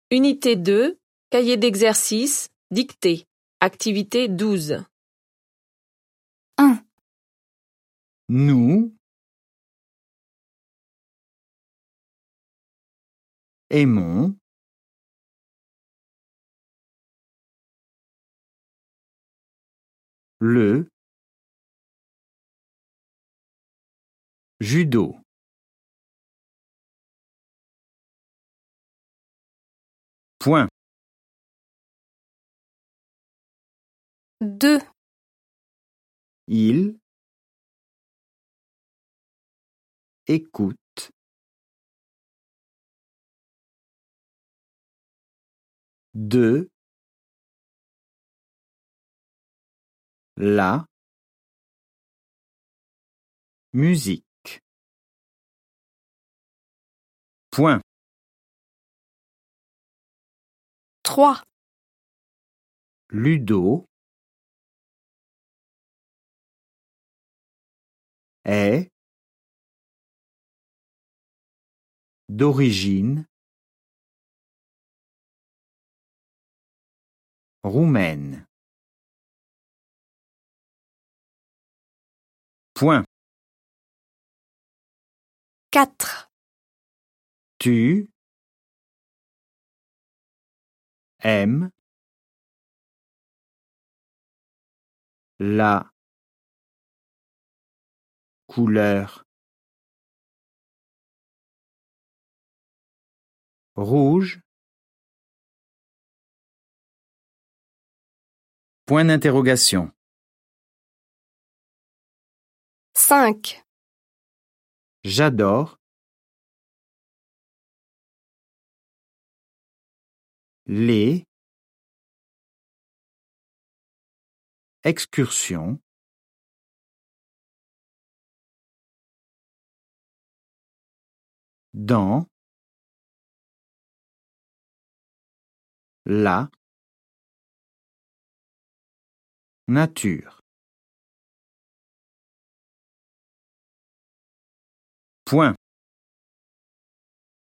Unité 2, cahier d'exercice, dictée, activité 12. 1, Nous aimons le judo. Point. 2, Il écoute de la musique. Point. 3, Ludo est d'origine roumaine. Point. 4, Tu aimes la couleur rouge? Point d'interrogation. 5, J'adore les excursions dans la nature. Point.